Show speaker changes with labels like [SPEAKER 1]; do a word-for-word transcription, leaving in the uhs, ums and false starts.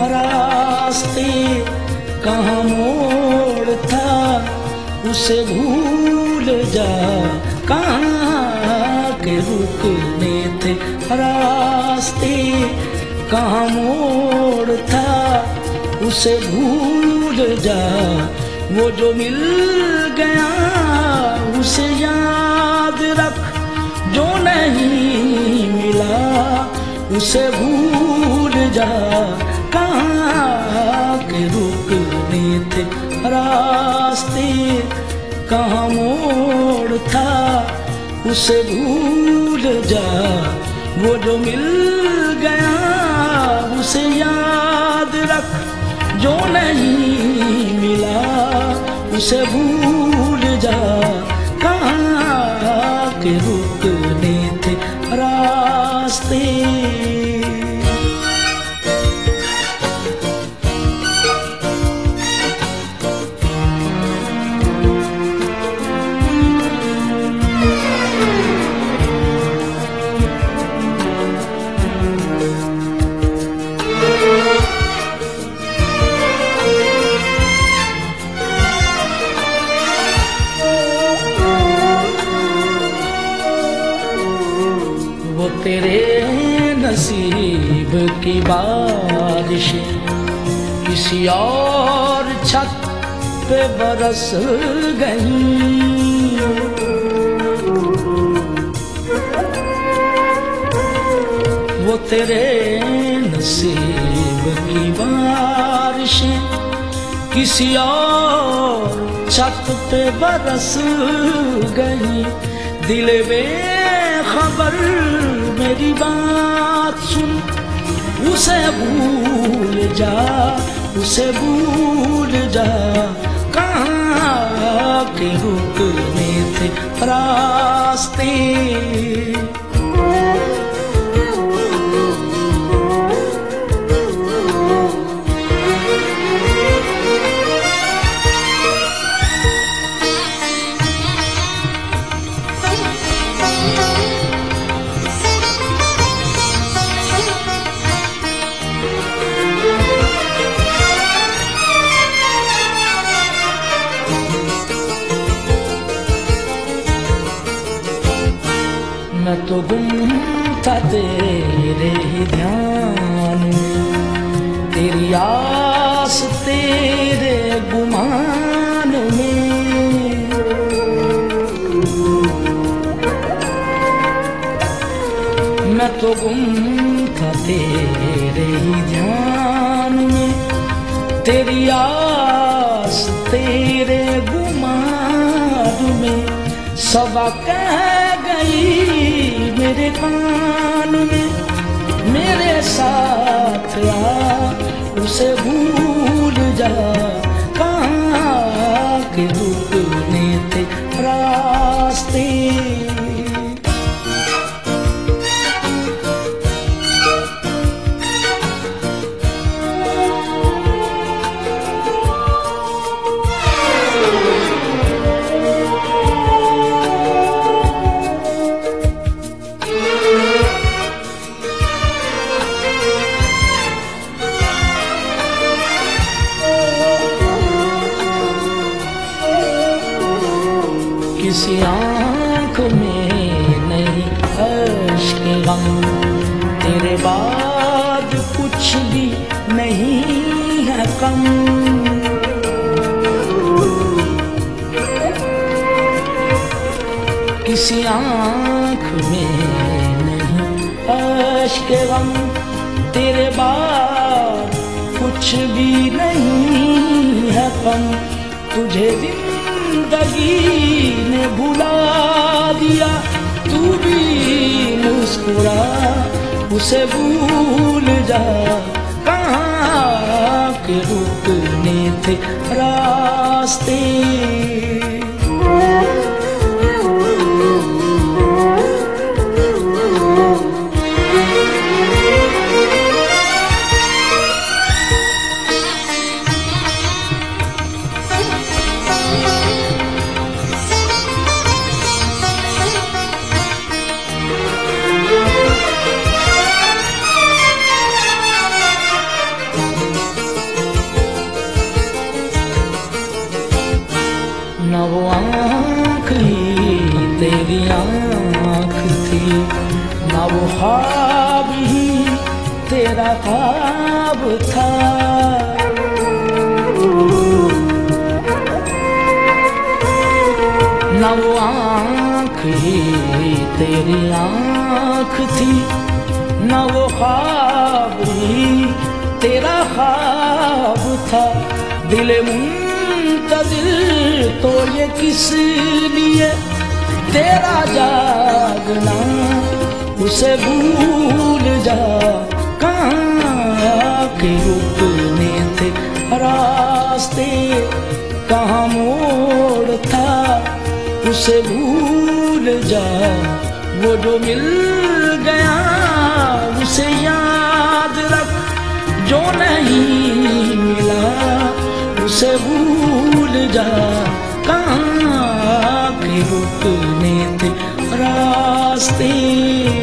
[SPEAKER 1] रास्ते कहाँ मोड़ था उसे भूल जा, कहाँ के रुकने थे रास्ते कहाँ मोड़ था उसे भूल जा। वो जो मिल गया उसे याद रख, जो नहीं मिला उसे भूल जा। कहाँ के रुकने थे रास्ते कहाँ मोड़ था उसे भूल जा। वो जो मिल गया उसे याद रख, जो नहीं मिला उसे भूल जा। कहाँ के रुकने थे रास्ते। तेरे नसीब की बारिश किसी और छत पे बरस गई। वो तेरे नसीब की बारिश किसी और छत पे बरस गई। दिल बेखबर मेरी बात सुन, उसे भूल जा, उसे भूल जा। कहाँ के रुकने थे रास्ते। मैं तो गुम था तेरे ही ध्यान में, तेरी आस तेरे गुमान में। मैं तो गुम था तेरे ही ध्यान में, तेरी आस तेरे गुमान में। सबा कह गई मेरे कान में, मेरे साथ आ उसे भूल जा। कहाँ के रुकने थे रास्ते। किसी आँख में नहीं अश्क गम, तेरे बाद कुछ भी नहीं है कम। किसी आँख में नहीं अश्क गम, तेरे बाद कुछ भी नहीं है कम। तुझे जिंदगी ने भुला दिया, तू भी मुस्कुरा उसे भूल जा। कहाँ के रुकने थे रास्ते। ख्वाब ही तेरा ख्वाब था। न वो आँख ही तेरी आँख थी, न वो ख्वाब ही तेरा ख्वाब था। दिल मुंतज़िर तो ये किस लिए, तेरा जागना उसे भूल जा। कहाँ के रुकने थे रास्ते, कहाँ मोड़ था उसे भूल जा। वो जो मिल गया उसे याद रख, जो नहीं मिला उसे भूल जा। कहाँ के रुकने थे रास्ते।